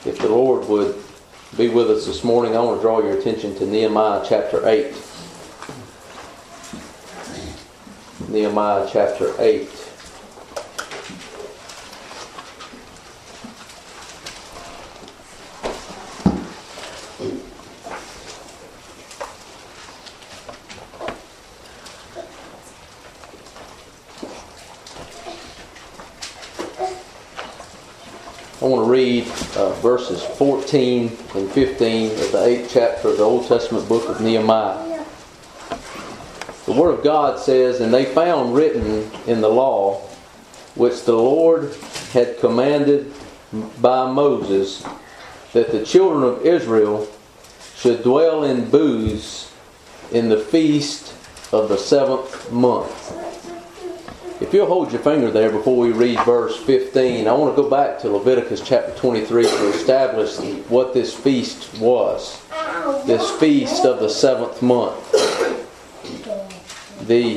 If the Lord would be with us this morning, I want to draw your attention to Nehemiah chapter 8. Nehemiah chapter 8. I want to read verses 14 and 15 of the 8th chapter of the Old Testament book of Nehemiah. The Word of God says, "And they found written in the law, which the Lord had commanded by Moses, that the children of Israel should dwell in booths in the feast of the 7th month." If you'll hold your finger there before we read verse 15, I want to go back to Leviticus chapter 23 to establish what this feast was. This feast of the 7th month. The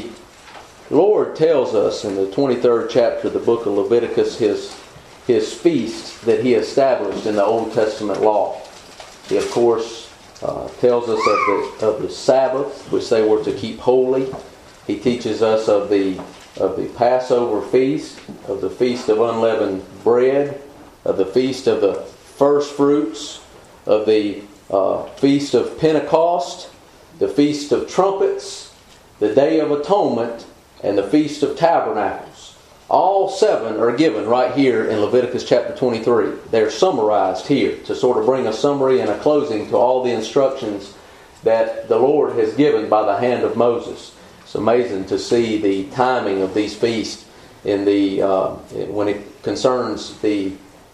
Lord tells us in the 23rd chapter of the book of Leviticus His feast that He established in the Old Testament law. He, of course, tells us of the Sabbath, which they were to keep holy. He teaches us of the Passover feast, of the Feast of Unleavened Bread, of the Feast of the First Fruits, of the Feast of Pentecost, the Feast of Trumpets, the Day of Atonement, and the Feast of Tabernacles. All 7 are given right here in Leviticus chapter 23. They're summarized here to sort of bring a summary and a closing to all the instructions that the Lord has given by the hand of Moses. It's amazing to see the timing of these feasts in when it concerns the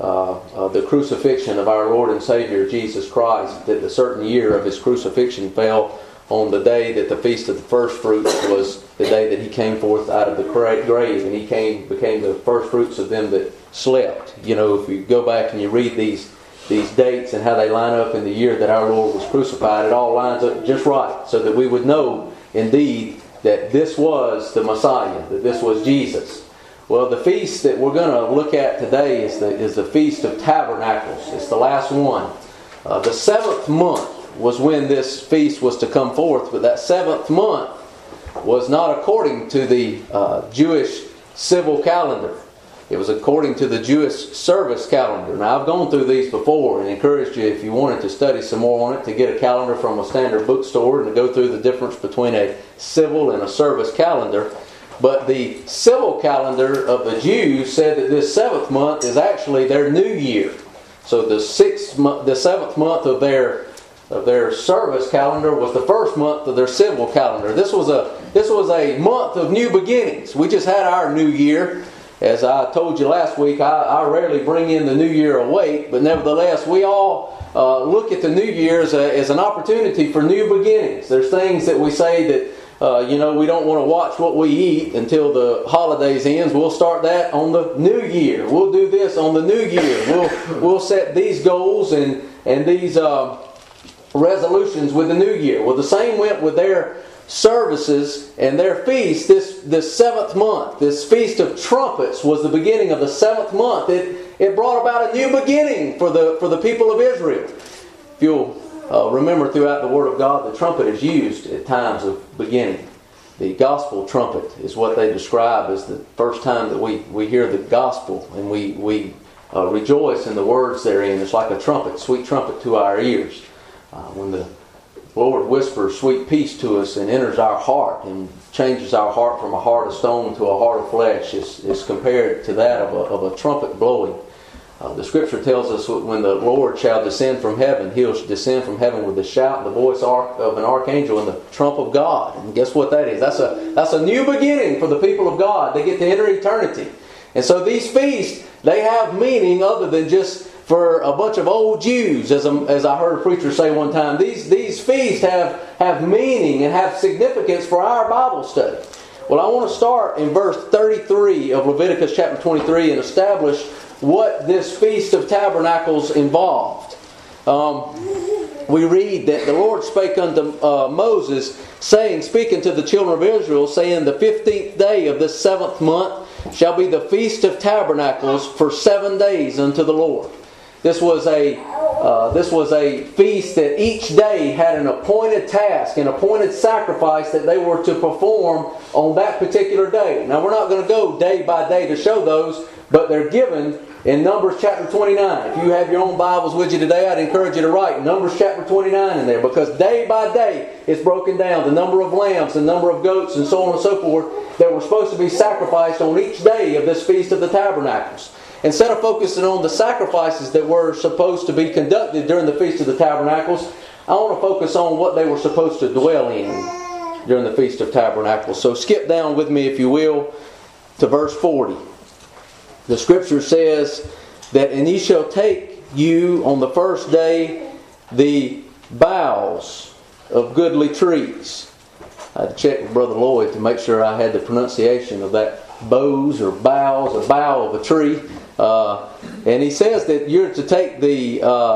crucifixion of our Lord and Savior Jesus Christ, that a certain year of His crucifixion fell on the day that the Feast of the First Fruits was the day that He came forth out of the grave, and He became the first fruits of them that slept. You know, if you go back and you read these dates and how they line up in the year that our Lord was crucified, it all lines up just right, so that we would know indeed that this was the Messiah, that this was Jesus. Well, the feast that we're going to look at today is the Feast of Tabernacles. It's the last one. The 7th month was when this feast was to come forth, but that 7th month was not according to the Jewish civil calendar. It was according to the Jewish service calendar. Now, I've gone through these before and encouraged you, if you wanted to study some more on it, to get a calendar from a standard bookstore and to go through the difference between a civil and a service calendar. But the civil calendar of the Jews said that this 7th month is actually their new year. So the 7th month of their service calendar was the first month of their civil calendar. This was a month of new beginnings. We just had our new year. As I told you last week, I rarely bring in the New Year awake, but nevertheless, we all look at the New Year as an opportunity for new beginnings. There's things that we say that, we don't want to watch what we eat until the holidays ends. We'll start that on the New Year. We'll do this on the New Year. We'll set these goals and these resolutions with the New Year. Well, the same went with their services and their feast. This 7th month, this Feast of Trumpets, was the beginning of the 7th month. It brought about a new beginning for the people of Israel. If you'll remember throughout the Word of God, the trumpet is used at times of beginning. The gospel trumpet is what they describe as the first time that we hear the gospel, and we rejoice in the words therein. It's like a trumpet, sweet trumpet to our ears. When the Lord whispers sweet peace to us and enters our heart and changes our heart from a heart of stone to a heart of flesh, is compared to that of a trumpet blowing. The Scripture tells us when the Lord shall descend from heaven, He'll descend from heaven with the shout and the voice of an archangel and the trump of God. And guess what that is? That's a new beginning for the people of God. They get to enter eternity. And so these feasts, they have meaning other than just for a bunch of old Jews, as I heard a preacher say one time. These feasts have meaning and have significance for our Bible study. Well, I want to start in verse 33 of Leviticus chapter 23 and establish what this Feast of Tabernacles involved. We read that the Lord spake unto Moses, speaking to the children of Israel, saying, the 15th day of this 7th month shall be the Feast of Tabernacles for 7 days unto the Lord. This was a feast that each day had an appointed task, an appointed sacrifice that they were to perform on that particular day. Now we're not going to go day by day to show those, but they're given in Numbers chapter 29. If you have your own Bibles with you today, I'd encourage you to write Numbers chapter 29 in there, because day by day it's broken down. The number of lambs, the number of goats, and so on and so forth that were supposed to be sacrificed on each day of this Feast of the Tabernacles. Instead of focusing on the sacrifices that were supposed to be conducted during the Feast of the Tabernacles, I want to focus on what they were supposed to dwell in during the Feast of Tabernacles. So skip down with me, if you will, to verse 40. The Scripture says that, "And ye shall take you on the first day the boughs of goodly trees." I had to check with Brother Lloyd to make sure I had the pronunciation of that boughs or boughs, a bough of a tree. And he says that you're to take the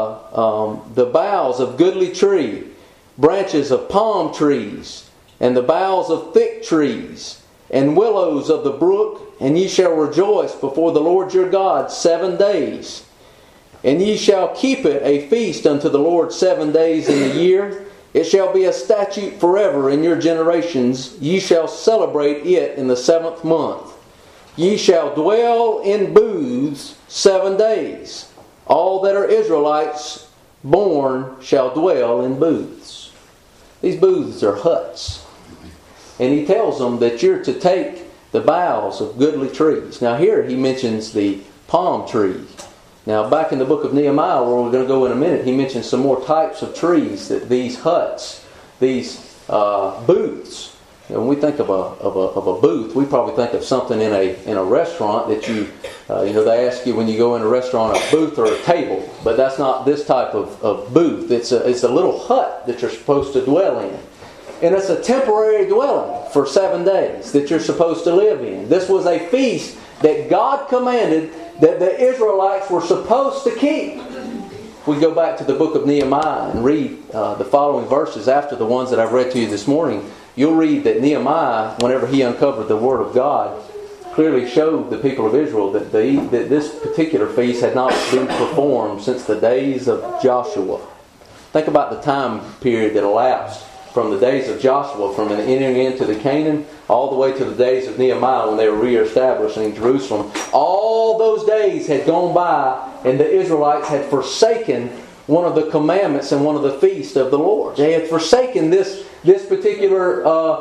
boughs of goodly tree, branches of palm trees, and the boughs of thick trees, and willows of the brook, and ye shall rejoice before the Lord your God 7 days. And ye shall keep it a feast unto the Lord 7 days in the year. It shall be a statute forever in your generations. Ye shall celebrate it in the 7th month. Ye shall dwell in booths 7 days. All that are Israelites born shall dwell in booths. These booths are huts. And he tells them that you're to take the boughs of goodly trees. Now here he mentions the palm tree. Now back in the book of Nehemiah, where we're going to go in a minute, he mentions some more types of trees, that these huts, these booths. And when we think of a booth, we probably think of something in a restaurant that they ask you when you go in a restaurant, a booth or a table. But that's not this type of booth. It's a little hut that you're supposed to dwell in. And it's a temporary dwelling for 7 days that you're supposed to live in. This was a feast that God commanded that the Israelites were supposed to keep. If we go back to the book of Nehemiah and read the following verses after the ones that I've read to you this morning, you'll read that Nehemiah, whenever he uncovered the Word of God, clearly showed the people of Israel that this particular feast had not been performed since the days of Joshua. Think about the time period that elapsed from the days of Joshua, from entering into the Canaan, all the way to the days of Nehemiah when they were reestablishing Jerusalem. All those days had gone by, and the Israelites had forsaken one of the commandments and one of the feasts of the Lord. They had forsaken this particular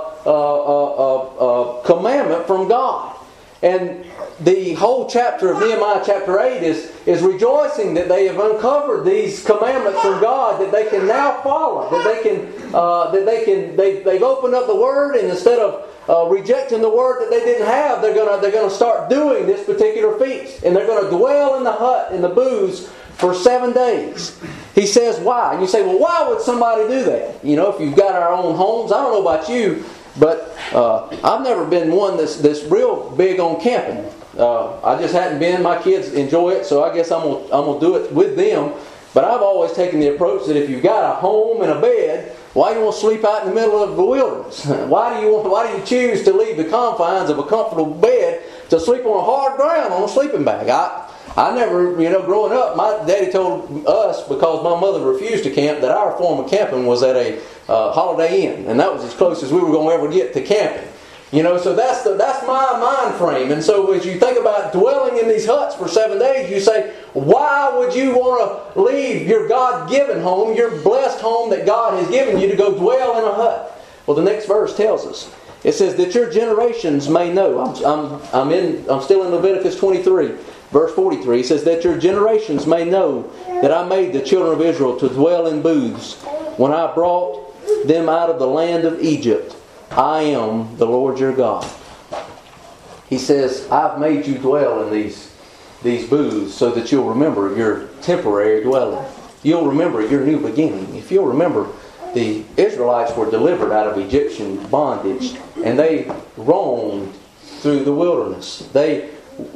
commandment from God. And the whole chapter of Nehemiah chapter 8 is rejoicing that they have uncovered these commandments from God that they can now follow, they've opened up the Word, and instead of rejecting the Word that they didn't have, they're going to start doing this particular feast, and they're going to dwell in the hut in the booths for 7 days. He says why? And you say, well, why would somebody do that? If you've got our own homes, I don't know about you, but I've never been one that's real big on camping. I just hadn't been. My kids enjoy it, so I guess I'm gonna do it with them. But I've always taken the approach that if you've got a home and a bed, why do you want to sleep out in the middle of the wilderness? Why do you choose to leave the confines of a comfortable bed to sleep on a hard ground on a sleeping bag? I never, growing up, my daddy told us, because my mother refused to camp, that our form of camping was at a Holiday Inn, and that was as close as we were going to ever get to camping. So that's my mind frame. And so as you think about dwelling in these huts for 7 days, you say, why would you want to leave your God-given home, your blessed home that God has given you, to go dwell in a hut? Well, the next verse tells us. It says that your generations may know. I'm still in Leviticus 23. Verse 43, it says that your generations may know that I made the children of Israel to dwell in booths when I brought them out of the land of Egypt. I am the Lord your God. He says, I've made you dwell in these booths so that you'll remember your temporary dwelling. You'll remember your new beginning. If you'll remember, the Israelites were delivered out of Egyptian bondage, and they roamed through the wilderness. They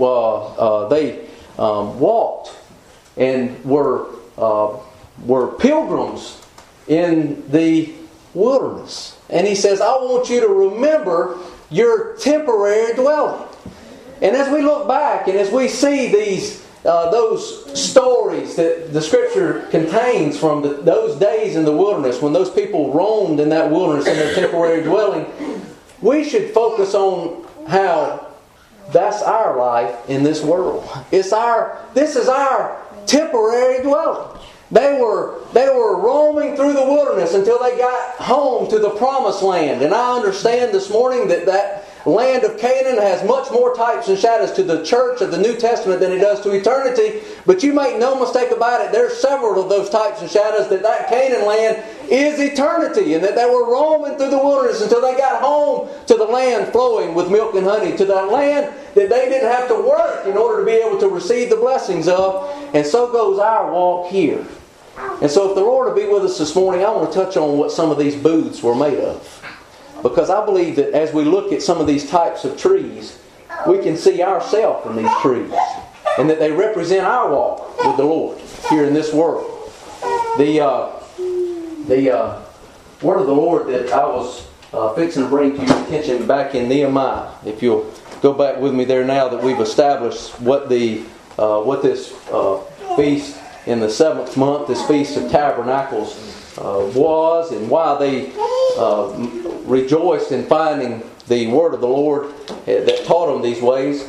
walked and were pilgrims in the wilderness. And he says, I want you to remember your temporary dwelling. And as we look back and as we see these those stories that the Scripture contains from those days in the wilderness, when those people roamed in that wilderness in their temporary dwelling, we should focus on how that's our life in this world. This is our temporary dwelling. They were roaming through the wilderness until they got home to the promised land. And I understand this morning that land of Canaan has much more types and shadows to the church of the New Testament than it does to eternity. But you make no mistake about it, there's several of those types and shadows that Canaan land is eternity, and that they were roaming through the wilderness until they got home to the land flowing with milk and honey, to that land that they didn't have to work in order to be able to receive the blessings of. And so goes our walk here. And so if the Lord will be with us this morning, I want to touch on what some of these booths were made of. Because I believe that as we look at some of these types of trees, we can see ourselves in these trees. And that they represent our walk with the Lord here in this world. The word of the Lord that I was fixing to bring to your attention back in Nehemiah. If you'll go back with me there now that we've established what this feast in the 7th month, this Feast of Tabernacles, was, and why they rejoiced in finding the word of the Lord that taught them these ways.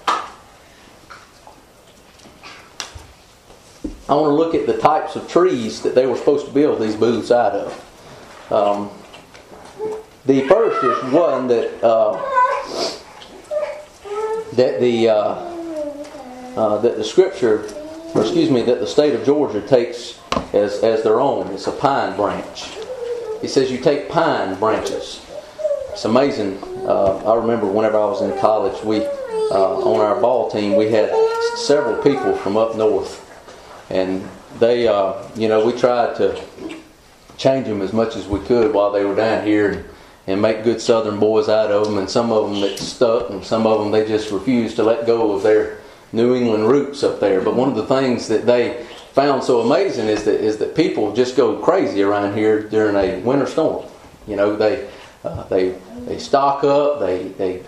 I want to look at the types of trees that they were supposed to build these booths out of. The first is one that the Scripture, that the state of Georgia takes as their own. It's a pine branch. He says you take pine branches. It's amazing. I remember whenever I was in college, we on our ball team we had several people from up north, and they, we tried to change them as much as we could while they were down here and make good Southern boys out of them. And some of them that stuck, and some of them they just refused to let go of their New England roots up there. But one of the things that they found so amazing is that people just go crazy around here during a winter storm. They stock up. They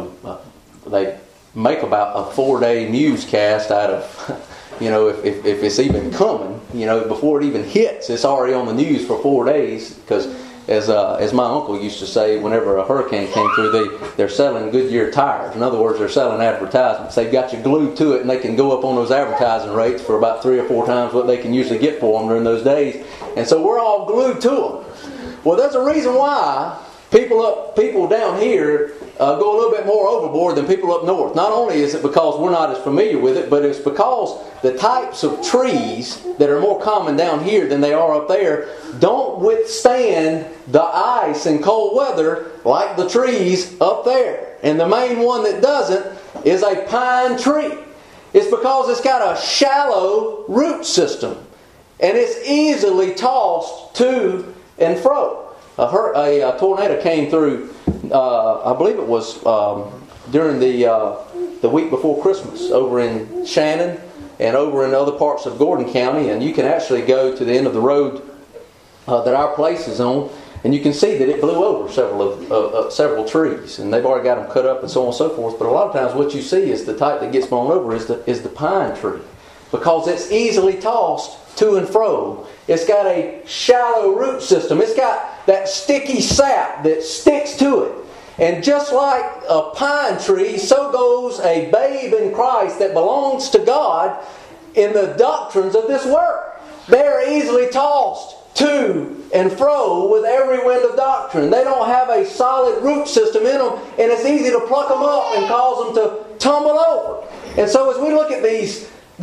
make about a 4-day newscast out of. If it's even coming, before it even hits, it's already on the news for 4 days. Because as my uncle used to say, whenever a hurricane came through, they're selling Goodyear tires. In other words, they're selling advertisements. They've got you glued to it, and they can go up on those advertising rates for about 3 or 4 times what they can usually get for them during those days. And so we're all glued to them. Well, there's a reason why people down here go a little bit more overboard than people up north. Not only is it because we're not as familiar with it, but it's because the types of trees that are more common down here than they are up there don't withstand the ice and cold weather like the trees up there. And the main one that doesn't is a pine tree. It's because it's got a shallow root system, and it's easily tossed to and fro. A tornado came through, I believe it was during the week before Christmas, over in Shannon and over in other parts of Gordon County. And you can actually go to the end of the road that our place is on, and you can see that it blew over several trees. And they've already got them cut up and so on and so forth. But a lot of times what you see is the type that gets blown over is the pine tree, because it's easily tossed to and fro. It's got a shallow root system. It's got that sticky sap that sticks to it. And just like a pine tree, so goes a babe in Christ that belongs to God in the doctrines of this world. They are easily tossed to and fro with every wind of doctrine. They don't have a solid root system in them, and it's easy to pluck them up and cause them to tumble over. And so as we look at these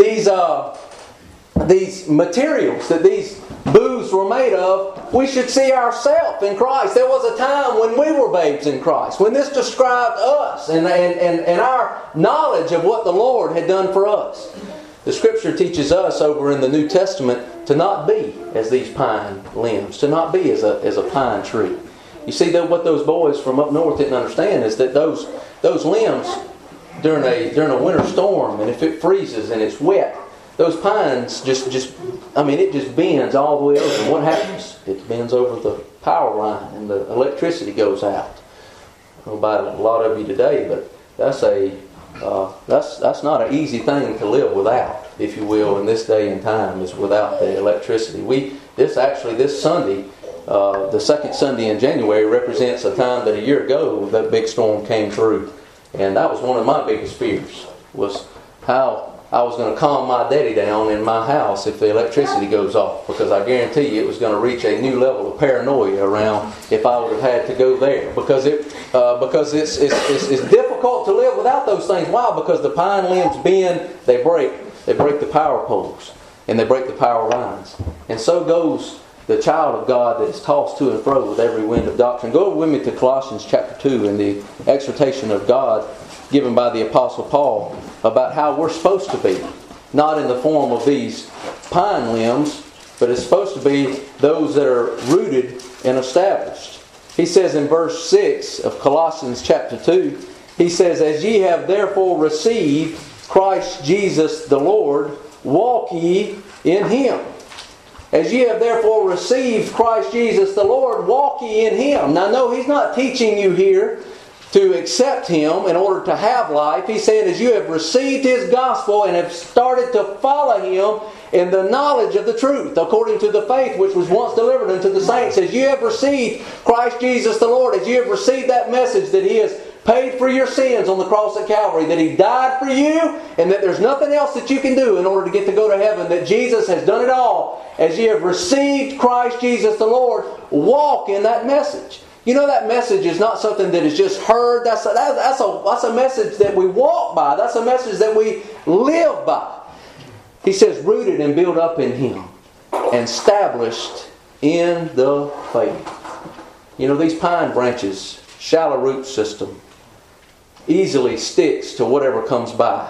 materials that these booths were made of, we should see ourselves in Christ. There was a time when we were babes in Christ, when this described us and our knowledge of what the Lord had done for us. The Scripture teaches us over in the New Testament to not be as these pine limbs, to not be as a pine tree. You see, what those boys from up north didn't understand is that those limbs during a winter storm, and if it freezes and it's wet, those pines it just bends all the way over. And what happens? It bends over the power line and the electricity goes out. I don't know about a lot of you today, but that's not an easy thing to live without. if you will, in this day and time is without the electricity. This Sunday, the second Sunday in January, represents a time that a year ago that big storm came through. And that was one of my biggest fears, was how I was going to calm my daddy down in my house if the electricity goes off, because I guarantee you it was going to reach a new level of paranoia around if I would have had to go there, because it's difficult to live without those things. Why? Because the pine limbs bend, they break the power poles, and they break the power lines, and so goes the child of God that is tossed to and fro with every wind of doctrine. Go over with me to Colossians chapter 2 and the exhortation of God given by the Apostle Paul about how we're supposed to be. Not in the form of these pine limbs, but it's supposed to be those that are rooted and established. He says in verse 6 of Colossians chapter 2, he says, "As ye have therefore received Christ Jesus the Lord, walk ye in Him." As ye have therefore received Christ Jesus the Lord, walk ye in Him. Now no, He's not teaching you here to accept Him in order to have life. He's saying as you have received His gospel and have started to follow Him in the knowledge of the truth, according to the faith which was once delivered unto the saints. As you have received Christ Jesus the Lord, as you have received that message that He has paid for your sins on the cross at Calvary, that He died for you, and that there's nothing else that you can do in order to get to go to heaven, that Jesus has done it all. As you have received Christ Jesus the Lord, walk in that message. You know, that message is not something that is just heard. That's a message that we walk by. That's a message that we live by. He says, rooted and built up in Him, and established in the faith. You know, these pine branches, shallow root system, easily sticks to whatever comes by.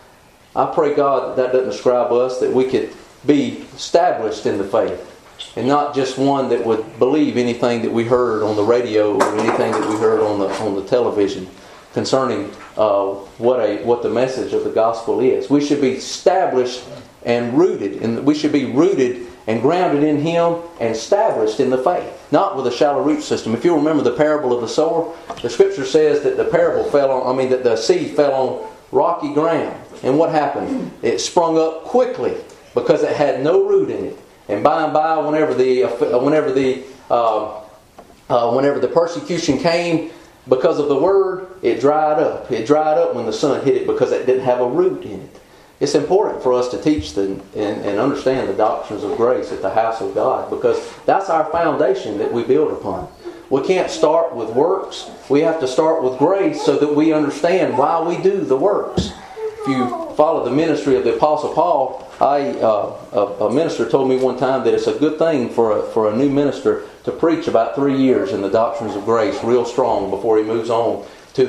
I pray God that doesn't describe us, that we could be established in the faith, and not just one that would believe anything that we heard on the radio or anything that we heard on the television concerning what the message of the gospel is. We should be established and rooted, and we should be rooted and grounded in Him and established in the faith, not with a shallow root system. If you remember the parable of the sower, the Scripture says that that the seed fell on rocky ground, and what happened? It sprung up quickly because it had no root in it. And by and by, whenever the persecution came because of the word, it dried up. It dried up when the sun hit it because it didn't have a root in it. It's important for us to teach and understand the doctrines of grace at the house of God, because that's our foundation that we build upon. We can't start with works. We have to start with grace so that we understand why we do the works. If you follow the ministry of the Apostle Paul, a minister told me one time that it's a good thing for a new minister to preach about 3 years in the doctrines of grace, real strong, before he moves on to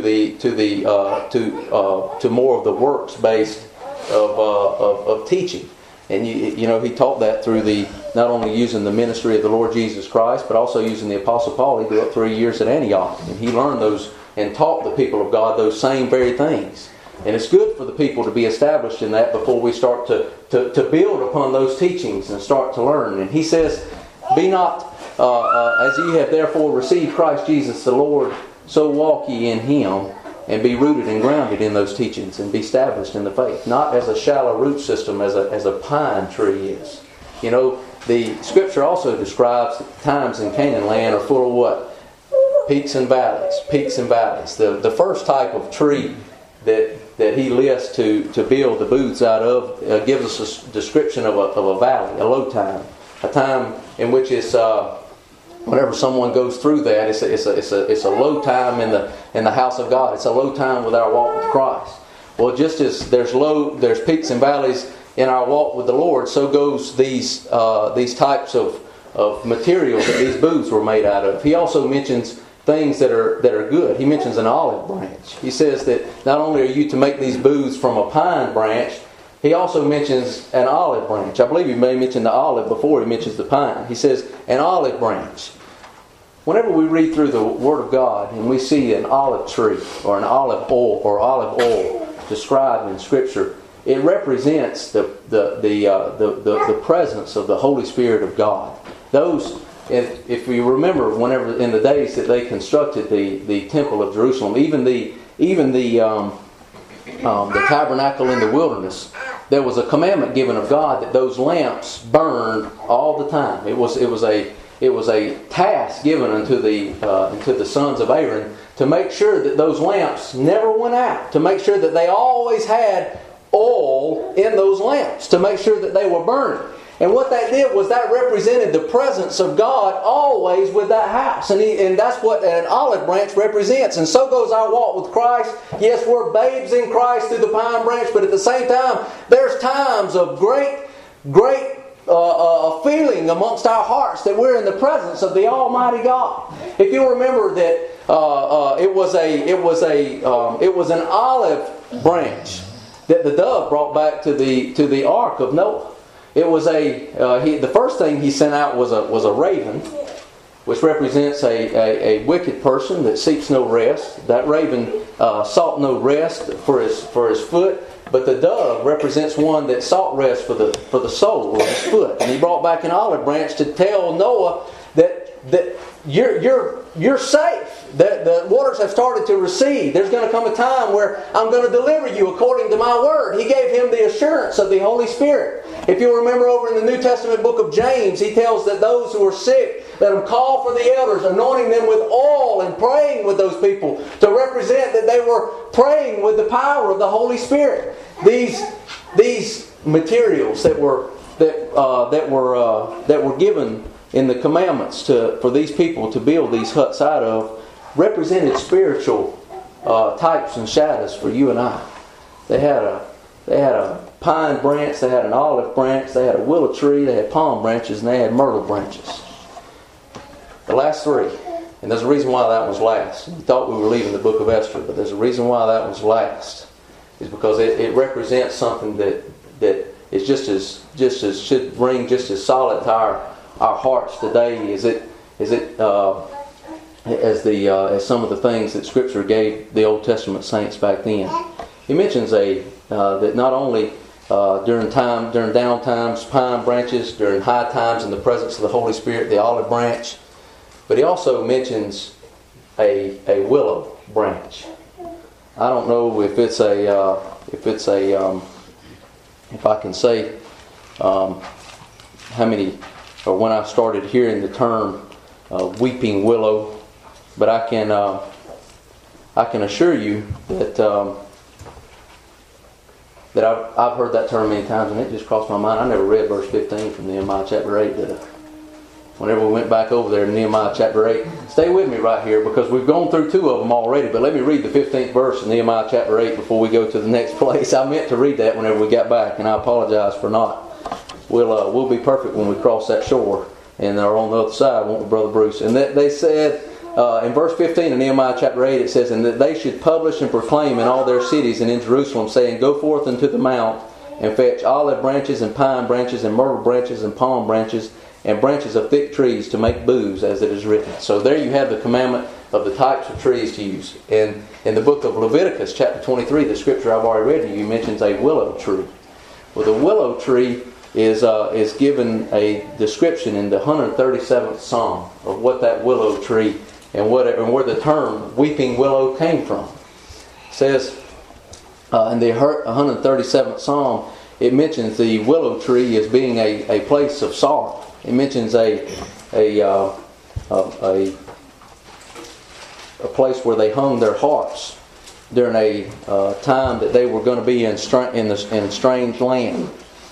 more of the works based of teaching. And you know, he taught that through not only using the ministry of the Lord Jesus Christ, but also using the Apostle Paul. He grew up 3 years at Antioch, and he learned those and taught the people of God those same very things. And it's good for the people to be established in that before we start to build upon those teachings and start to learn. And he says, "Be not as ye have therefore received Christ Jesus the Lord, so walk ye in Him, and be rooted and grounded in those teachings, and be established in the faith." Not as a shallow root system, as a pine tree is. You know, the Scripture also describes times in Canaan land are full of what? Peaks and valleys. Peaks and valleys. The first type of tree that he lists to build the booths out of gives us a description of a valley, a low time, a time in which it's whenever someone goes through that, it's a low time in the house of God. It's a low time with our walk with Christ. Well, just as there's peaks and valleys in our walk with the Lord, so goes these types of materials that these booths were made out of. He also mentions things that are good. He mentions an olive branch. He says that not only are you to make these booths from a pine branch, he also mentions an olive branch. I believe he may mention the olive before he mentions the pine. He says an olive branch. Whenever we read through the Word of God and we see an olive tree or an olive oil described in Scripture, it represents the presence of the Holy Spirit of God. Those, if you remember, whenever in the days that they constructed the Temple of Jerusalem, even the tabernacle in the wilderness, there was a commandment given of God that those lamps burned all the time. It was a task given unto the sons of Aaron to make sure that those lamps never went out, to make sure that they always had oil in those lamps, to make sure that they were burning. And what that did was that represented the presence of God always with that house. And that's what an olive branch represents. And so goes our walk with Christ. Yes, we're babes in Christ through the pine branch, but at the same time, there's times of great feeling amongst our hearts that we're in the presence of the Almighty God. If you remember that it was an olive branch that the dove brought back to the ark of Noah. It was the first thing he sent out was a raven, which represents a wicked person that seeks no rest. That raven sought no rest for his foot, but the dove represents one that sought rest for the sole of his foot. And he brought back an olive branch to tell Noah that you're safe. The waters have started to recede. There's going to come a time where I'm going to deliver you according to my word. He gave him the assurance of the Holy Spirit. If you remember over in the New Testament book of James, he tells that those who are sick, let them call for the elders, anointing them with oil and praying with those people to represent that they were praying with the power of the Holy Spirit. These materials that were given in the commandments for these people to build these huts out of represented spiritual types and shadows for you and I. They had a pine branch, they had an olive branch, they had a willow tree, they had palm branches, and they had myrtle branches. The last three. And there's a reason why that was last. We thought we were leaving the book of Esther, but there's a reason why that was last. It's because it represents something that is just as should ring just as solid to our hearts today as some of the things that Scripture gave the Old Testament saints back then. He mentions that not only during down times, pine branches, during high times in the presence of the Holy Spirit, the olive branch, but he also mentions a willow branch. I don't know if I can say how many, or when I started hearing the term weeping willow, but I can assure you that I've heard that term many times, and it just crossed my mind. I never read verse 15 from Nehemiah chapter 8. Whenever we went back over there in Nehemiah chapter 8, stay with me right here because we've gone through two of them already, but let me read the 15th verse in Nehemiah chapter 8 before we go to the next place. I meant to read that whenever we got back, and I apologize for not. We'll be perfect when we cross that shore, and they're on the other side, won't we, Brother Bruce? And they said, in verse 15 of Nehemiah chapter 8, it says, "And that they should publish and proclaim in all their cities and in Jerusalem, saying, Go forth unto the mount, and fetch olive branches, and pine branches, and myrtle branches, and palm branches, and branches of thick trees to make booths, as it is written." So there you have the commandment of the types of trees to use. And in the book of Leviticus, chapter 23, the scripture I've already read to you mentions a willow tree. Well, the willow tree is given a description in the 137th Psalm of what that willow tree and where the term weeping willow came from. It says in the 137th Psalm, it mentions the willow tree as being a place of sorrow. It mentions a place where they hung their harps during a time that they were going to be in strange land.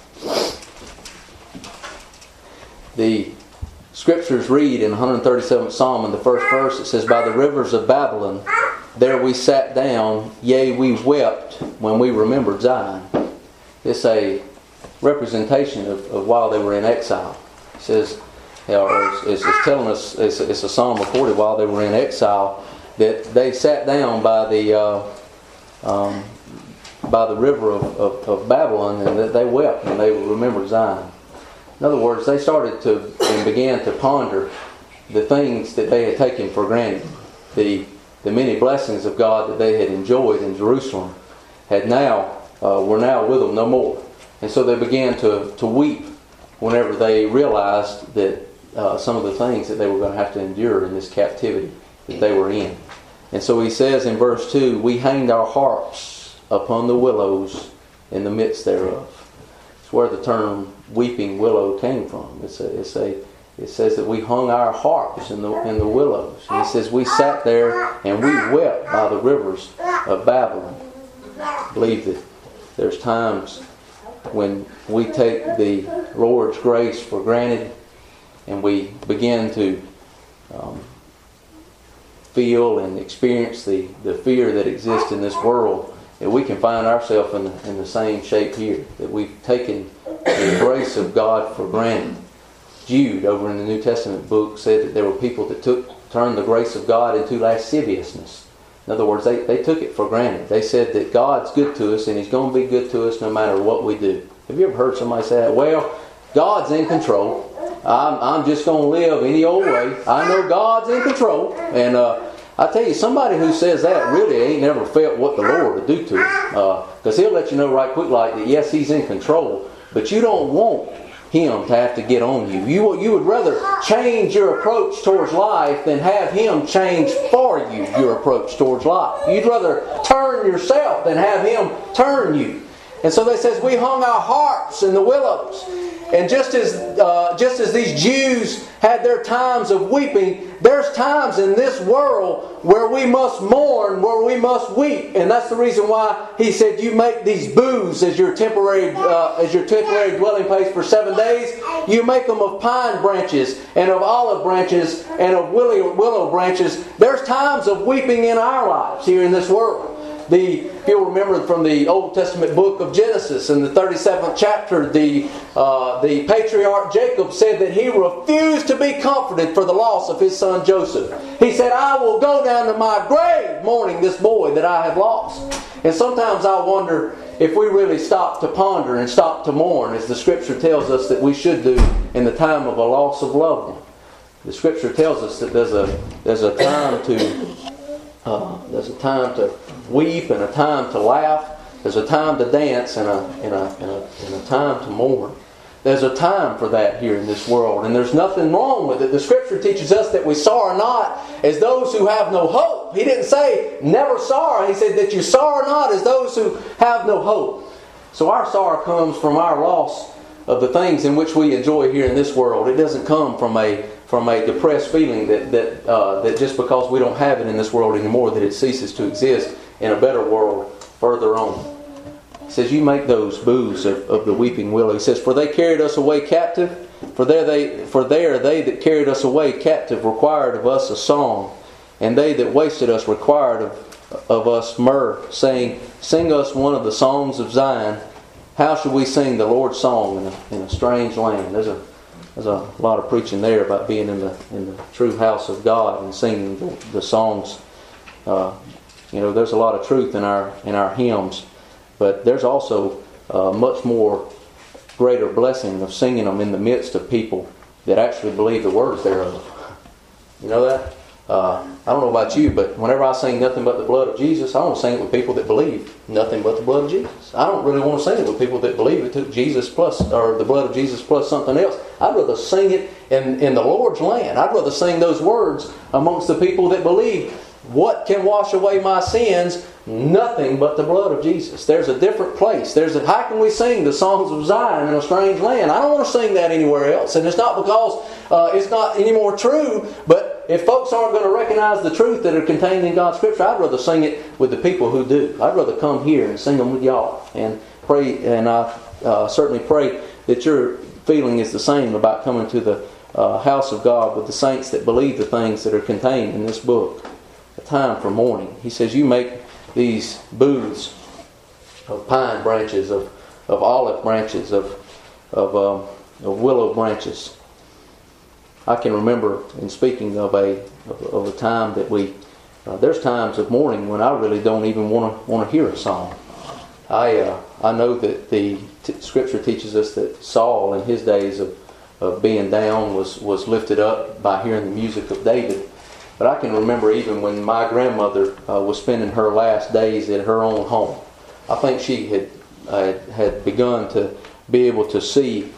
The scriptures read in 137th Psalm in the first verse, it says, "By the rivers of Babylon, there we sat down, yea, we wept when we remembered Zion." It's a representation of while they were in exile. It says, it's telling us, it's a psalm recorded while they were in exile, that they sat down by the river of Babylon, and that they wept when they remembered Zion. In other words, they started to and began to ponder the things that they had taken for granted. The many blessings of God that they had enjoyed in Jerusalem were now with them no more. And so they began to weep whenever they realized that some of the things that they were going to have to endure in this captivity that they were in. And so he says in verse 2, "We hanged our harps upon the willows in the midst thereof." It's where the term weeping willow came from. It says that we hung our harps in the willows. And it says we sat there and we wept by the rivers of Babylon. I believe that there's times when we take the Lord's grace for granted and we begin to feel and experience the fear that exists in this world, that we can find ourselves in the same shape here, that we've taken the grace of God for granted. Jude, over in the New Testament book, said that there were people that turned the grace of God into lasciviousness. In other words, they took it for granted. They said that God's good to us and He's going to be good to us no matter what we do. Have you ever heard somebody say that? Well, God's in control. I'm just going to live any old way. I know God's in control. And I tell you, somebody who says that really ain't never felt what the Lord would do to him. Because He'll let you know right quick like that, yes, He's in control. But you don't want Him to have to get on you. You would rather change your approach towards life than have Him change for you your approach towards life. You'd rather turn yourself than have Him turn you. And so they says we hung our harps in the willows. And just as these Jews had their times of weeping, there's times in this world where we must mourn, where we must weep. And that's the reason why He said you make these booths as your temporary dwelling place for 7 days. You make them of pine branches and of olive branches and of willow branches. There's times of weeping in our lives here in this world. If you'll remember from the Old Testament book of Genesis, in the 37th chapter, the patriarch Jacob said that he refused to be comforted for the loss of his son Joseph. He said, I will go down to my grave mourning this boy that I have lost. And sometimes I wonder if we really stop to ponder and stop to mourn, as the Scripture tells us that we should do in the time of a loss of loved one. The Scripture tells us that there's a time to weep and a time to laugh. There's a time to dance and a time to mourn. There's a time for that here in this world, and there's nothing wrong with it. The Scripture teaches us that we sorrow not as those who have no hope. He didn't say never sorrow. He said that you sorrow not as those who have no hope. So our sorrow comes from our loss of the things in which we enjoy here in this world. It doesn't come from a depressed feeling that just because we don't have it in this world anymore, that it ceases to exist in a better world further on. He says, you make those booths of the weeping willow. He says, for they carried us away captive. For there they that carried us away captive required of us a song. And they that wasted us required of us myrrh, saying, sing us one of the songs of Zion. How shall we sing the Lord's song in a strange land? There's a lot of preaching there about being in the true house of God and singing the songs. There's a lot of truth in our hymns, but there's also much more greater blessing of singing them in the midst of people that actually believe the words thereof. You know that? I don't know about you, but whenever I sing nothing but the blood of Jesus, I want to sing it with people that believe nothing but the blood of Jesus. I don't really want to sing it with people that believe it took Jesus plus, or the blood of Jesus plus something else. I'd rather sing it in the Lord's land. I'd rather sing those words amongst the people that believe, what can wash away my sins? Nothing but the blood of Jesus. There's a different place. How can we sing the songs of Zion in a strange land? I don't want to sing that anywhere else. And it's not because it's not any more true, but if folks aren't going to recognize the truth that are contained in God's Scripture, I'd rather sing it with the people who do. I'd rather come here and sing them with y'all and pray. And I certainly pray that your feeling is the same about coming to the house of God with the saints that believe the things that are contained in this book. A time for mourning. He says, you make these booths of pine branches, of olive branches, of willow branches. I can remember, in speaking of a time that there's times of mourning when I really don't even want to hear a song. I know that the Scripture teaches us that Saul, in his days of being down, was lifted up by hearing the music of David. But I can remember even when my grandmother was spending her last days at her own home. I think she had begun to be able to see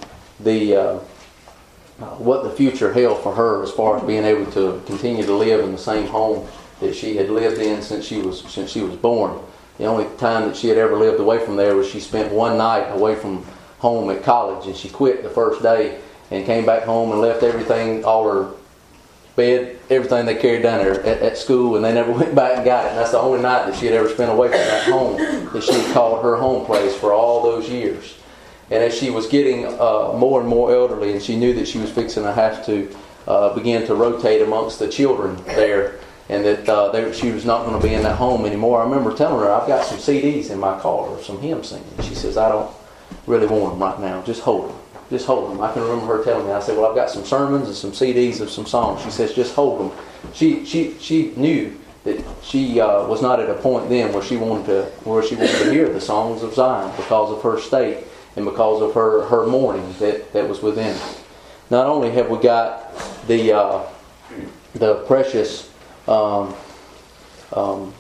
what the future held for her as far as being able to continue to live in the same home that she had lived in since she was born. The only time that she had ever lived away from there was she spent one night away from home at college, and she quit the first day and came back home and left everything, all her bed, everything they carried down there at school, and they never went back and got it. And that's the only night that she had ever spent away from that home that she had called her home place for all those years. And as she was getting more and more elderly, and she knew that she was fixing to have to begin to rotate amongst the children there, and that she was not going to be in that home anymore, I remember telling her, I've got some CDs in my car of some hymn singing. She says, I don't really want them right now. Just hold them. Just hold them. I can remember her telling me, I said, well, I've got some sermons and some CDs of some songs. She says, just hold them. She knew that she was not at a point then where she wanted to hear the songs of Zion because of her state and because of her mourning that was within her. Not only have we got the precious olive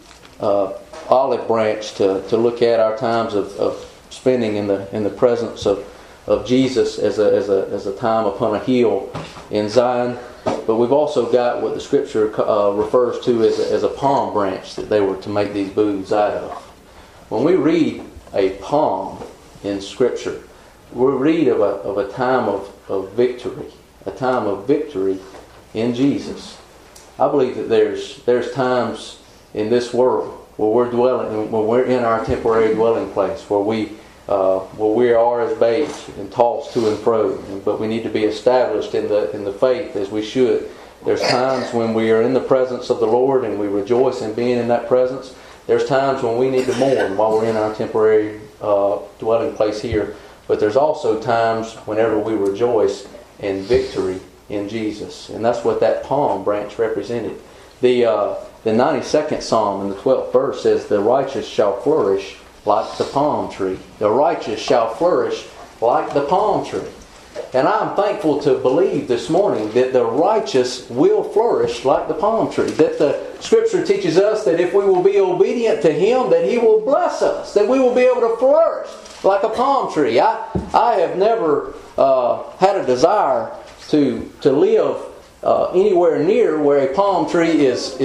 branch to look at our times of spending in the presence of Jesus as a time upon a hill in Zion, but we've also got what the Scripture refers to as a palm branch that they were to make these booths out of. When we read a palm in Scripture, we read of a time of victory, a time of victory in Jesus. I believe that there's times in this world where we're dwelling, when we're in our temporary dwelling place, where we are as babes and tossed to and fro, but we need to be established in the faith as we should. There's times when we are in the presence of the Lord and we rejoice in being in that presence. There's times when we need to mourn while we're in our temporary dwelling place here. But there's also times whenever we rejoice in victory in Jesus. And that's what that palm branch represented. The 92nd Psalm in the 12th verse says, the righteous shall flourish like the palm tree. The righteous shall flourish like the palm tree. And I'm thankful to believe this morning that the righteous will flourish like the palm tree. That the Scripture teaches us that if we will be obedient to Him, that He will bless us. That we will be able to flourish like a palm tree. I have never had a desire to live anywhere near where a palm tree is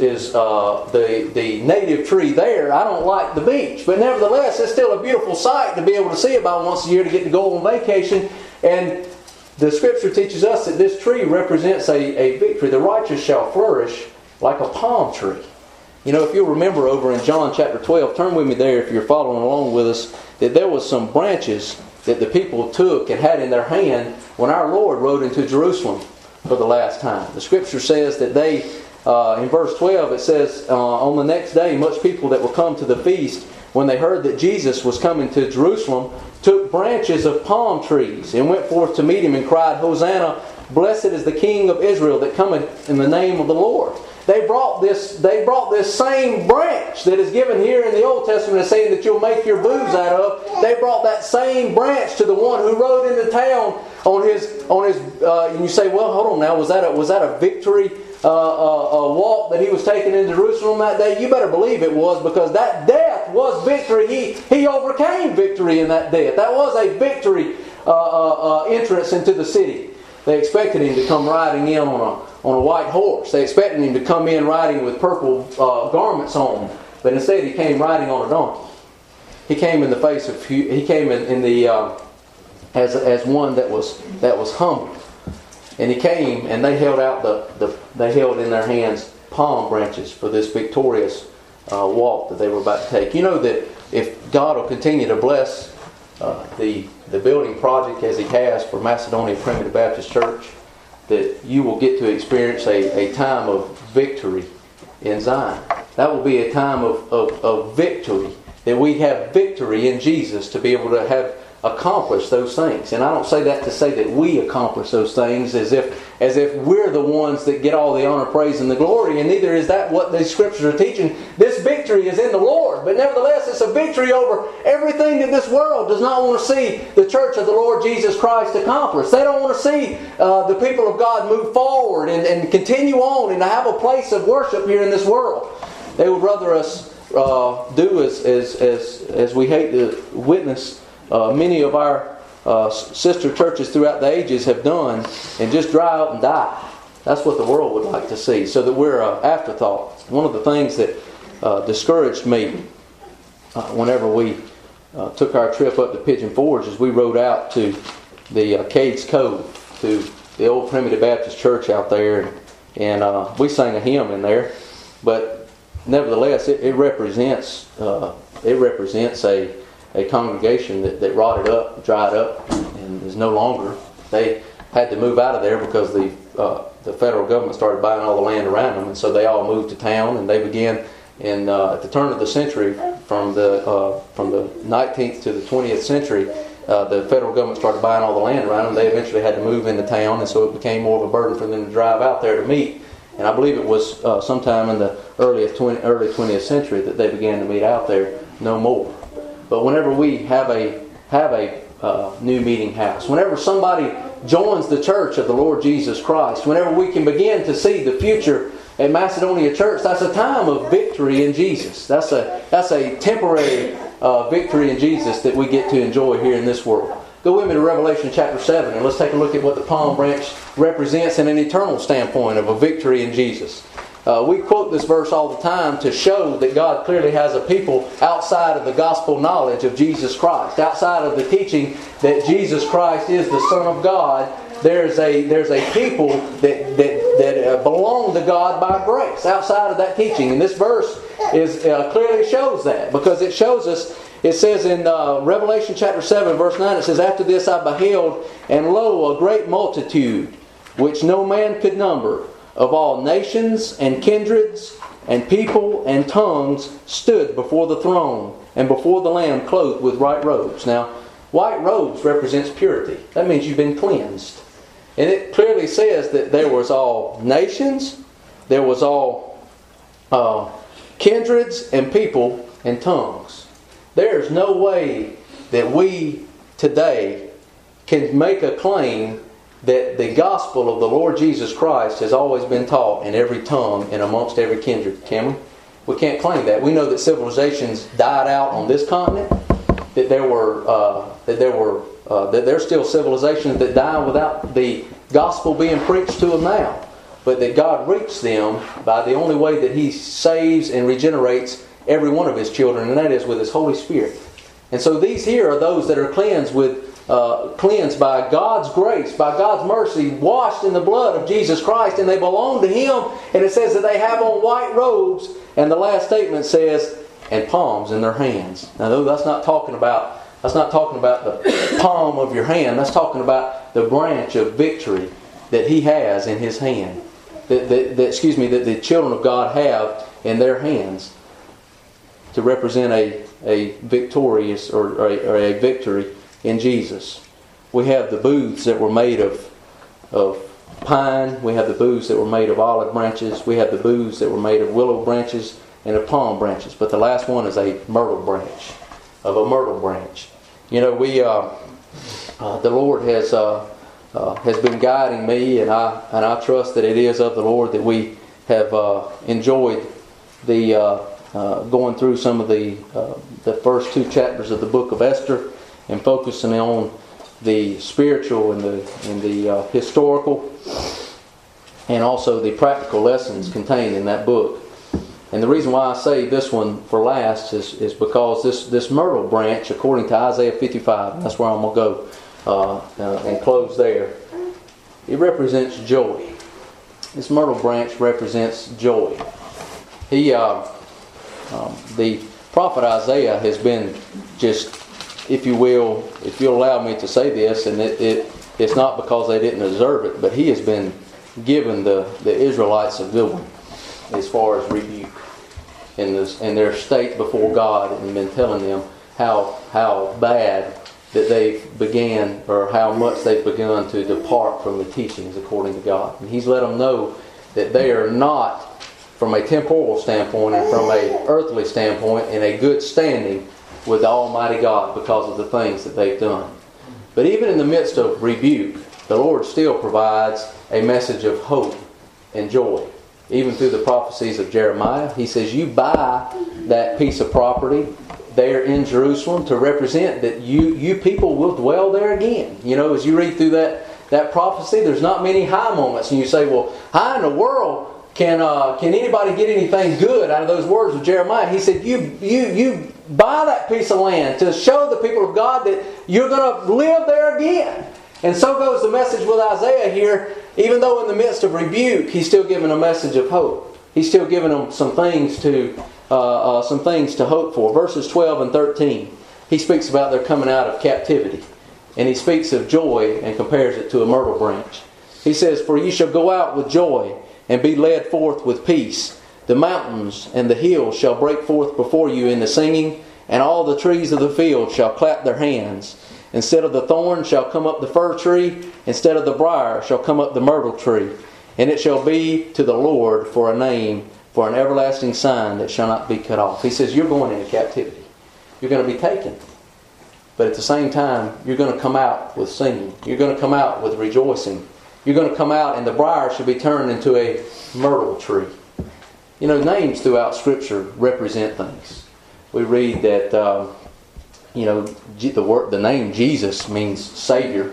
the native tree there. I don't like the beach, but nevertheless, it's still a beautiful sight to be able to see about once a year, to get to go on vacation. And the Scripture teaches us that this tree represents a victory. The righteous shall flourish like a palm tree. You know, if you'll remember over in John chapter 12, turn with me there if you're following along with us, that there was some branches that the people took and had in their hand when our Lord rode into Jerusalem for the last time. The Scripture says that they, in verse 12, it says, on the next day, much people that were come to the feast, when they heard that Jesus was coming to Jerusalem, took branches of palm trees and went forth to meet Him and cried, Hosanna, blessed is the King of Israel that cometh in the name of the Lord. They brought this same branch that is given here in the Old Testament, saying that you'll make your booths out of. They brought that same branch to the one who rode into town on his. And you say, well, hold on now, was that a victory a walk that he was taking in Jerusalem that day? You better believe it was, because that death was victory. He overcame victory in that death. That was a victory entrance into the city. They expected him to come riding in on a white horse. They expected him to come in riding with purple garments on, but instead he came riding on a donkey. He came in the face of. He came in the as one that was humble, and he came and they held out they held in their hands palm branches for this victorious walk that they were about to take. You know that if God will continue to bless the building project as He has for Macedonia Primitive Baptist Church, that you will get to experience a time of victory in Zion. That will be a time of victory, that we have victory in Jesus to be able to have accomplished those things. And I don't say that to say that we accomplish those things as if we're the ones that get all the honor, praise, and the glory, and neither is that what the Scriptures are teaching. This victory is in the Lord, but nevertheless it's a victory over everything that this world does not want to see the church of the Lord Jesus Christ accomplish. They don't want to see the people of God move forward and continue on and have a place of worship here in this world. They would rather us do as we hate to witness many of our sister churches throughout the ages have done, and just dry out and die. That's what the world would like to see, so that we're an afterthought. One of the things that discouraged me whenever we took our trip up to Pigeon Forge, as we rode out to the Cades Cove, to the old Primitive Baptist Church out there, and we sang a hymn in there. But nevertheless, it represents a congregation that rotted up, dried up, and is no longer. They had to move out of there because the federal government started buying all the land around them, and so they all moved to town, and they began at the turn of the century, from the 19th to the 20th century. The federal government started buying all the land around them. They eventually had to move into town, and so it became more of a burden for them to drive out there to meet. And I believe it was sometime in the early 20th century that they began to meet out there. No more. But whenever we have a new meeting house, whenever somebody joins the church of the Lord Jesus Christ, whenever we can begin to see the future at Macedonia Church, that's a time of victory in Jesus. That's a temporary victory in Jesus that we get to enjoy here in this world. Go with me to Revelation chapter 7, and let's take a look at what the palm branch represents in an eternal standpoint of a victory in Jesus. We quote this verse all the time to show that God clearly has a people outside of the gospel knowledge of Jesus Christ, outside of the teaching that Jesus Christ is the Son of God. There's a people that belong to God by grace outside of that teaching, and this verse clearly shows that, because it shows us. It says in Revelation chapter 7 verse 9, it says, "After this I beheld, and lo, a great multitude, which no man could number, of all nations and kindreds and people and tongues, stood before the throne and before the Lamb, clothed with white robes." Now, white robes represents purity. That means you've been cleansed. And it clearly says that there was all nations, there was all kindreds and people and tongues. There's no way that we today can make a claim that the gospel of the Lord Jesus Christ has always been taught in every tongue and amongst every kindred. Can we? We can't claim that. We know that civilizations died out on this continent. That there's still civilizations that die without the gospel being preached to them now. But that God reached them by the only way that He saves and regenerates every one of His children, and that is with His Holy Spirit. And so these here are those that are cleansed by God's grace, by God's mercy, washed in the blood of Jesus Christ, and they belong to Him. And it says that they have on white robes, and the last statement says, and palms in their hands. Now, that's not talking about the palm of your hand. That's talking about the branch of victory that He has in His hand. That the children of God have in their hands, to represent a victorious or a victory in Jesus. We have the booths that were made of pine. We have the booths that were made of olive branches. We have the booths that were made of willow branches and of palm branches. But the last one is a myrtle branch, of a myrtle branch. You know, the Lord has been guiding me, and I trust that it is of the Lord that we have enjoyed the going through some of the first two chapters of the book of Esther, and focusing on the spiritual and the historical, and also the practical lessons contained in that book. And the reason why I say this one for last is because this myrtle branch, according to Isaiah 55, that's where I'm going to go and close there, it represents joy. This myrtle branch represents joy. The prophet Isaiah has been just, if you'll allow me to say this, and it's not because they didn't deserve it, but he has been given the Israelites a good one as far as rebuke in their state before God, and been telling them how bad that they've began, or how much they've begun to depart from the teachings according to God. And He's let them know that they are not, from a temporal standpoint and from a earthly standpoint, in a good standing with the Almighty God because of the things that they've done. But even in the midst of rebuke, the Lord still provides a message of hope and joy. Even through the prophecies of Jeremiah, He says, you buy that piece of property there in Jerusalem to represent that you people will dwell there again. You know, as you read through that prophecy, there's not many high moments, and you say, well, how in the world can anybody get anything good out of those words of Jeremiah? He said, you buy that piece of land, to show the people of God that you're going to live there again. And so goes the message with Isaiah here. Even though in the midst of rebuke, he's still giving a message of hope. He's still giving them some things to hope for. Verses 12 and 13, he speaks about their coming out of captivity. And he speaks of joy and compares it to a myrtle branch. He says, "For ye shall go out with joy and be led forth with peace. The mountains and the hills shall break forth before you in the singing, and all the trees of the field shall clap their hands. Instead of the thorn shall come up the fir tree, instead of the briar shall come up the myrtle tree. And it shall be to the Lord for a name, for an everlasting sign that shall not be cut off." He says, you're going into captivity. You're going to be taken. But at the same time, you're going to come out with singing. You're going to come out with rejoicing. You're going to come out and the briar shall be turned into a myrtle tree. You know, names throughout Scripture represent things. We read that, the name Jesus means Savior.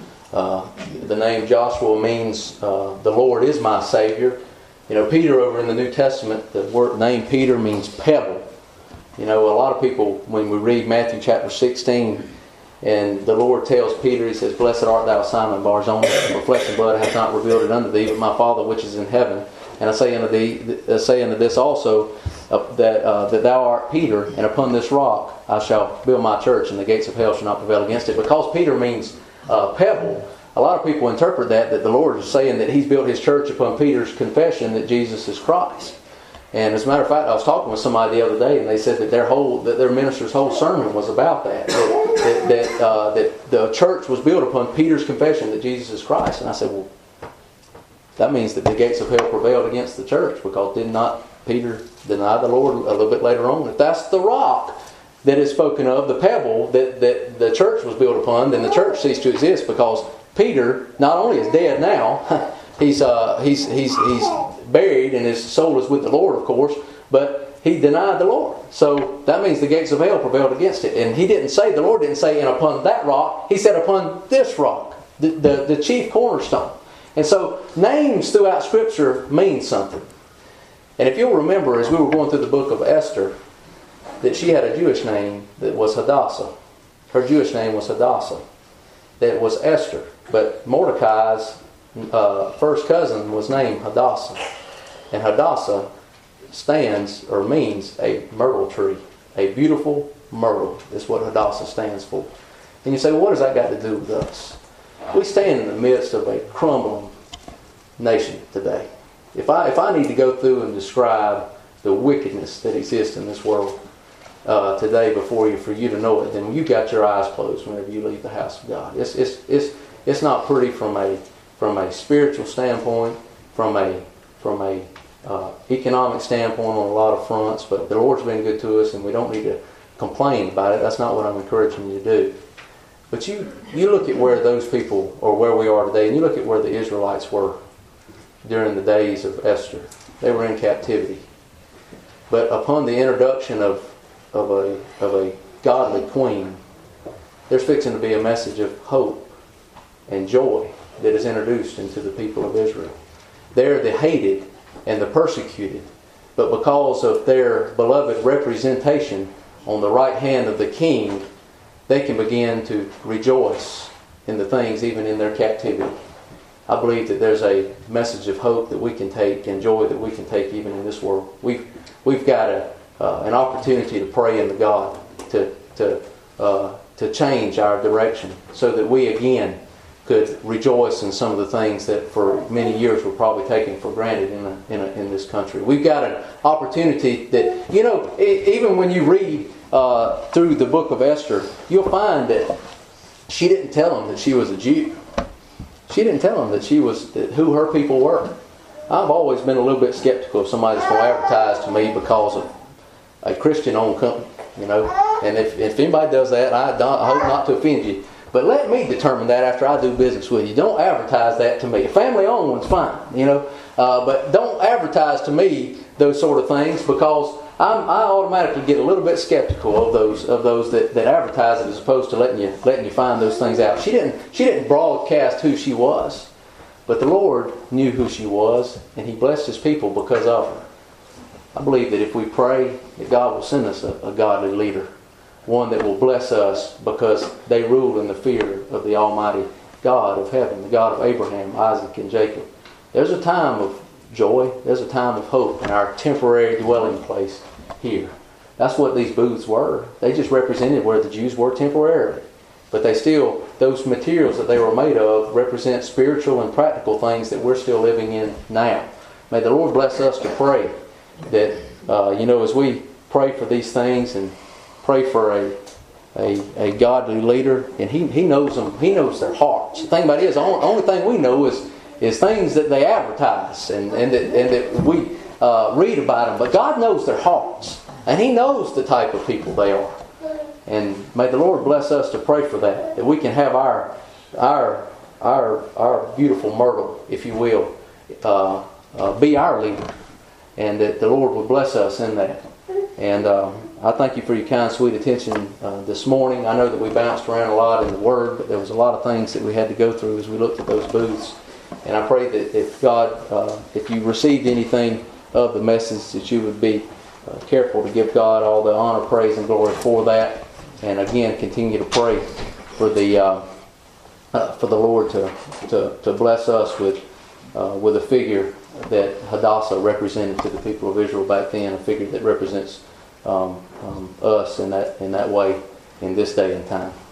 The name Joshua means the Lord is my Savior. You know, Peter over in the New Testament, the word name Peter means pebble. You know, a lot of people, when we read Matthew chapter 16, and the Lord tells Peter, He says, "Blessed art thou, Simon Bar-Jonah, for flesh and blood hath not revealed it unto thee, but my Father which is in heaven. And I say unto this also, that thou art Peter, and upon this rock I shall build my church, and the gates of hell shall not prevail against it." Because Peter means pebble, a lot of people interpret that the Lord is saying that He's built His church upon Peter's confession that Jesus is Christ. And as a matter of fact, I was talking with somebody the other day, and they said that their minister's whole sermon was about that the church was built upon Peter's confession that Jesus is Christ. And I said, well, that means that the gates of hell prevailed against the church, because did not Peter deny the Lord a little bit later on? If that's the rock that is spoken of, the pebble that the church was built upon, then the church ceased to exist, because Peter not only is dead now, he's buried and his soul is with the Lord, of course, but he denied the Lord. So that means the gates of hell prevailed against it. And the Lord didn't say, "and upon that rock," He said, "upon this rock," the chief cornerstone. And so names throughout Scripture mean something. And if you'll remember, as we were going through the book of Esther, that she had a Jewish name that was Hadassah. Her Jewish name was Hadassah. That was Esther. But Mordecai's first cousin was named Hadassah. And Hadassah stands or means a myrtle tree. A beautiful myrtle is what Hadassah stands for. And you say, well, what does that got to do with us? We stand in the midst of a crumbling nation today. If I need to go through and describe the wickedness that exists in this world today before you, for you to know it, then you got your eyes closed whenever you leave the house of God. It's not pretty from a spiritual standpoint, from a economic standpoint on a lot of fronts. But the Lord's been good to us, and we don't need to complain about it. That's not what I'm encouraging you to do. But you look at where those people, or where we are today, and you look at where the Israelites were during the days of Esther. They were in captivity. But upon the introduction of a godly queen, there's fixing to be a message of hope and joy that is introduced into the people of Israel. They're the hated and the persecuted, but because of their beloved representation on the right hand of the king, they can begin to rejoice in the things even in their captivity. I believe that there's a message of hope that we can take and joy that we can take even in this world. We've got an opportunity to pray unto God to change our direction, so that we again could rejoice in some of the things that for many years were probably taken for granted in this country. We've got an opportunity that, even when you read through the book of Esther, you'll find that she didn't tell them that she was a Jew. She didn't tell them that she was who her people were. I've always been a little bit skeptical of somebody that's going to advertise to me because of a Christian-owned company, And if anybody does that, I hope not to offend you. But let me determine that after I do business with you. Don't advertise that to me. A family-owned one's fine, but don't advertise to me those sort of things, because I automatically get a little bit skeptical of those that advertise it, as opposed to letting you find those things out. She didn't broadcast who she was, but the Lord knew who she was, and He blessed His people because of her. I believe that if we pray, that God will send us a godly leader, one that will bless us because they rule in the fear of the Almighty God of heaven, the God of Abraham, Isaac, and Jacob. There's a time of joy. There's a time of hope in our temporary dwelling place here. That's what these booths were. They just represented where the Jews were temporarily. But they still, those materials that they were made of represent spiritual and practical things that we're still living in now. May the Lord bless us to pray that, as we pray for these things and pray for a godly leader, and He knows them. He knows their hearts. The thing about it is, the only thing we know is things that they advertise and that we read about them. But God knows their hearts, and He knows the type of people they are. And may the Lord bless us to pray for that we can have our beautiful Myrtle, if you will, be our leader, and that the Lord would bless us in that. And I thank you for your kind, sweet attention this morning. I know that we bounced around a lot in the Word, but there was a lot of things that we had to go through as we looked at those booths. And I pray that if you received anything of the message, that you would be careful to give God all the honor, praise, and glory for that. And again, continue to pray for the Lord to bless us with a figure that Hadassah represented to the people of Israel back then, a figure that represents us in that way in this day and time.